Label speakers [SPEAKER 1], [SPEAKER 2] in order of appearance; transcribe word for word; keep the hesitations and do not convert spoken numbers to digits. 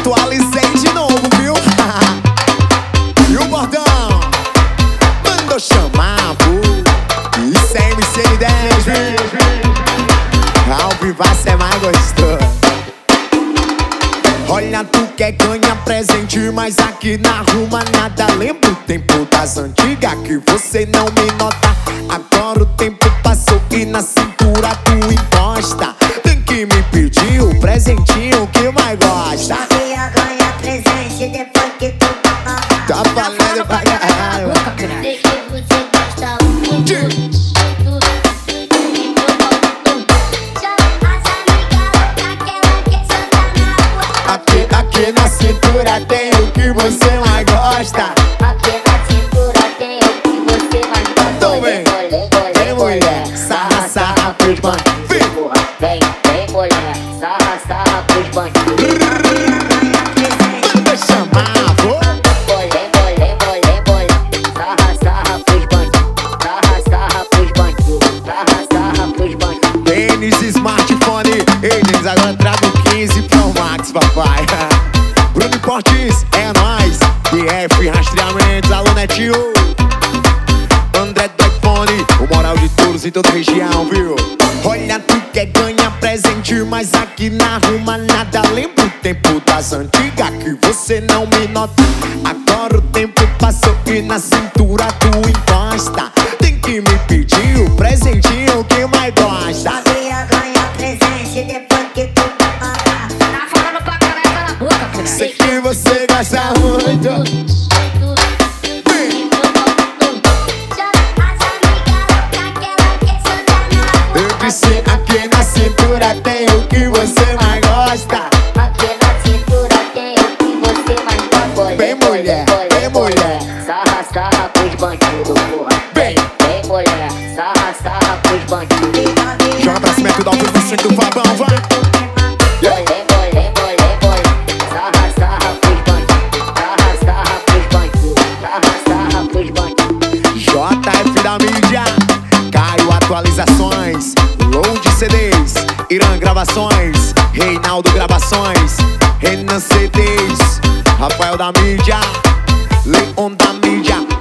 [SPEAKER 1] atualizei de novo, viu? E o bordão mandou chamar, pô. Isso é M C N dez, ao vivo cê é mais gostoso. Olha, tu quer ganhar presente, mas aqui na rua nada. Lembra o tempo das antigas que você não me nota. Agora o tempo passou e na cintura tu encosta. Tem que me pedir o presentinho que mais gosta.
[SPEAKER 2] Sabia ganhar presente depois que tu tá.
[SPEAKER 1] Tá valendo pra caralho.
[SPEAKER 2] Sei que você gosta muito.
[SPEAKER 1] Aqui, aqui na cintura tem o que você mais gosta.
[SPEAKER 2] Aqui na cintura tem o que você mais gosta.
[SPEAKER 1] Então vem, vem mulher, sarra, sarra pros bandidos.
[SPEAKER 2] Vem, vem mulher, sarra, sarra pros bandidos.
[SPEAKER 1] Manda chamar, vô.
[SPEAKER 2] Bolê, bolê, bolê, bolê. Sarra, sarra pros bandidos. Sarra, sarra pros bandidos. Sarra, sarra pros bandidos.
[SPEAKER 1] Tênis, smartphone, eles agora trago quinze Pro Max, papai. Bruno Portes, é nóis. D F, rastreamentos, alô Netinho. André do iPhone, o moral de todos em toda região, viu? Olha, tu quer ganhar presente, mas aqui na rua nada. Lembra o tempo das antigas que você não me nota. Agora o tempo passou e na cintura tu encosta. Tem que me pedir o presentinho que mais gosta.
[SPEAKER 2] Sabia ganhar presente depois que tu tá. Tá falando pra caralho, cala a boca, cara.
[SPEAKER 1] Sei que você gosta muito. Eu disse aqui na cintura tem o que você mais gosta.
[SPEAKER 2] Aqui na cintura tem o que você mais gosta.
[SPEAKER 1] Vem mulher, vem mulher.
[SPEAKER 2] Sarra, sarra pros bandidos, porra.
[SPEAKER 1] Vem.
[SPEAKER 2] Vem mulher, sarra, sarra pros bandidos.
[SPEAKER 1] Joga pra cima que dá o vinte por cento do Fabão, vai.
[SPEAKER 2] Bolê, bolê, bolê, bolê. Sarra, sarra pros bandidos. Sarra, sarra pros bandidos. Sarra, sarra pros bandidos.
[SPEAKER 1] J F da mídia, Caio atualizações, Load C Ds, Irã gravações, Reinaldo gravações, Renan C Ds, Rafael da mídia, Leon da mídia.